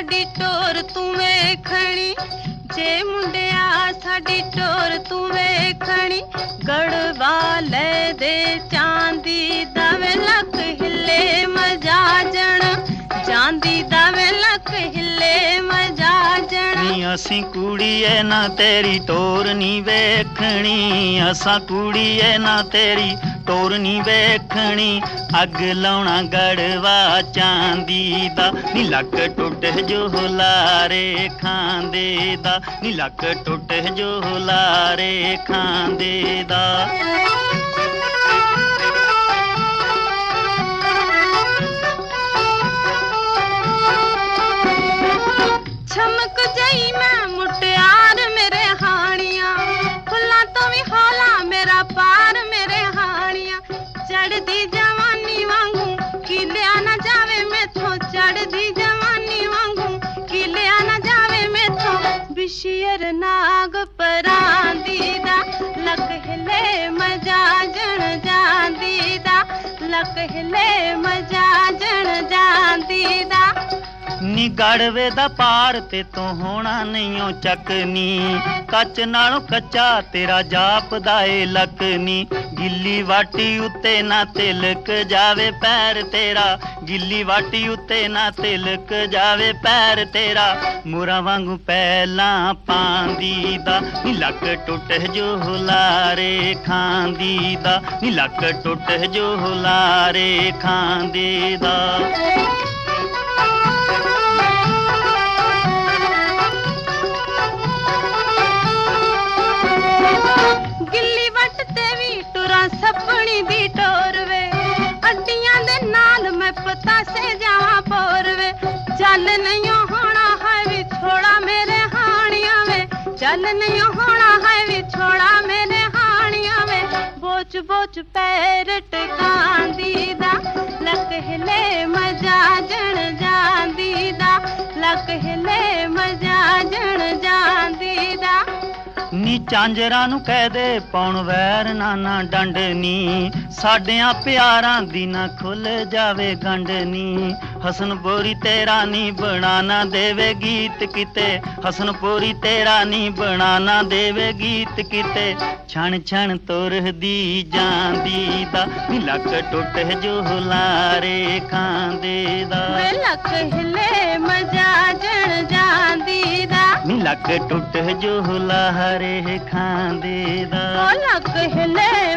ਸਾਡੀ ਟੋਰ ਤੂੰ ਵੇਖਣੀ ਜੇ ਮੁੰਡਿਆ ਸਾਡੀ ਟੋਰ ਤੂੰ ਵੇਖਣੀ ਗੜਵਾ ਲੈ ਦੇ ਚਾਂਦੀ ਦਾ ਵੇ ਲੱਕ ਹਿੱਲੇ ਮਜਾਜਣ ਚਾਂਦੀ ਦਾ ਵੇ ਲੱਕ ਹਿੱਲੇ ਮਜਾਜਣ ਨੀ ਅਸੀਂ ਕੁੜੀਏ ਨਾ ਤੇਰੀ ਟੋਰ ਨੀ ਵੇਖਣੀ ਅਸਾਂ ਕੁੜੀਏ ਨਾ ਤੇਰੀ ਟੋਰ ਨੀ ਵੇਖਣੀ ਅੱਗ ਲਾਉਣਾ ਗੜਵਾ ਚਾਂਦੀ ਦਾ ਨੀ ਲੱਕ ਟੁੱਟ ਜੋ ਲਾਰੇ ਖਾਂਦੇ ਦਾ ਨੀ ਲੱਕ ਟੁੱਟ ਜੋ ਲਾਰੇ ਖਾਂਦੇ ਦਾ ਛਮਕ ਜਈ ਮੈਂ ਮੁਟਿਆਰ ਮੇਰੇ ਹਾਣੀਆਂ ਫੁੱਲਾਂ ਤੋਂ ਵੀ ਹੌਲਾ ਮੇਰਾ ਪਾਰ ਮੇਰੇ ਹਾਣੀਆਂ ਚੜਦੀ ਜਵਾਨੀ ਵਾਂਗੂ ਕਿਲਿਆ ਨਾ ਜਾਵੇ ਮੈਥੋਂ ਚੜਦੀ ਜਵਾਨੀ ਵਾਂਗੂ ਕਿਲਿਆ ਨਾ ਜਾਵੇ ਮੈਥੋਂ ਬਿਸ਼ੀਰ ਨਾਗ ਪਰਾਂਦੀ ਦਾ ਲੱਕ ਹਿੱਲੇ ਮਜਾਜਣ ਜਾਂਦੀ ਦਾ ਲੱਕ ਹਿੱਲੇ ਮਜਾਜਣ ਜਾਂਦੀ ਦਾ ਨੀ ਗੜਵੇ ਦਾ ਪਾਰ ਤੇ ਤੂੰ ਹੋਣਾ ਨਹੀਂਓ ਚੱਕਨੀ ਕੱਚ ਨਾਲੋਂ ਕੱਚਾ ਤੇਰਾ ਜਾਪਦਾ ਏ ਲੱਕਨੀ ਗਿੱਲੀ ਵਾਟੀ ਉੱਤੇ ਨਾ ਤਿਲਕ ਜਾਵੇ ਪੈਰ ਤੇਰਾ ਗਿੱਲੀ ਵਾਟੀ ਉੱਤੇ ਨਾ ਤਿਲਕ ਜਾਵੇ ਪੈਰ ਤੇਰਾ ਮੋਰਾਂ ਵਾਂਗੂ ਪਹਿਲਾਂ ਪਾਂਦੀ ਦਾ ਨੀ ਲੱਕ ਟੁੱਟ ਜੋ ਲਾਰੇ ਖਾਂਦੀ ਦਾ ਨੀ ਲੱਕ ਟੁੱਟ ਜੋ ਲਾਰੇ ਖਾਂਦੇ ਦਾ ਗਿੱਲੀ ਵੱਟ ਤੇ ਵੀ ਟੁਰਾਂ ਸੱਪਣੀ ਦੀ ਟੋਰ ਵੇ ਅੱਡੀਆਂ ਦੇ ਨਾਲ ਮੈਂ ਪਤਾਸੇ ਜਾਵਾਂ ਪੋਰ ਵੇ ਚੱਲ ਨਹੀਂ ਹੋਣਾ ਹੈ ਵਿਛੋੜਾ ਮੇਰੇ ਹਾਣੀਆਂ ਵੇ ਚੱਲ ਨਹੀਂ ਹੋਣਾ ਹੈ ਵਿਛੋੜਾ ਮੇਰੇ ਹਾਣੀਆਂ ਵੇ ਬੋਚ ਬੋਚ ਪੈਰ ਟਿਕਾਂਦੀ ਦਾ ਲੱਕ ਹਿੱਲੇ ਮਜਾਜਣ ਜਾਂਦੀ ਦਾ ਲੱਕ ਹਿੱਲੇ ਮਜਾਜਣ ਜਾਂਦੀ ਦਾ ਨੀ ਚਾਂਜਰਾਂ ਨੂੰ ਕਹਿ ਦੇ ਪੌਣ ਵੈਰ ਨਾ ਡੰਡਨੀ ਸਾਡਿਆਂ ਪਿਆਰਾਂ ਦੀ ਨਾ ਖੁੱਲ ਜਾਵੇ ਗੰਢਨੀ ਹਸਨਪੁਰੀ ਤੇਰਾ ਨੀ ਬਣਾ ਨਾ ਦੇਵੇ ਗੀਤ ਕਿਤੇ ਹਸਨਪੁਰੀ ਤੇਰਾ ਨੀ ਬਣਾ ਨਾ ਦੇਵੇ ਗੀਤ ਕਿਤੇ ਛਣ ਛਣ ਤੁਰਦੀ ਜਾਂਦੀ ਦਾ ਨੀ ਲੱਕ ਟੁੱਟ ਜੋ ਲਾਰੇ ਖਾਂਦੇ ਦਾ ਵੇ ਲੱਕ ਹਿੱਲੇ ਮਜਾਜਣ ਜਾਂਦੀ ਦਾ ਨੀ ਲੱਕ ਟੁੱਟ ਜੋ ਲਾਰੇ ਖਾਂਦੇ ਦਾ ਲੱਕ ਹਿੱਲੇ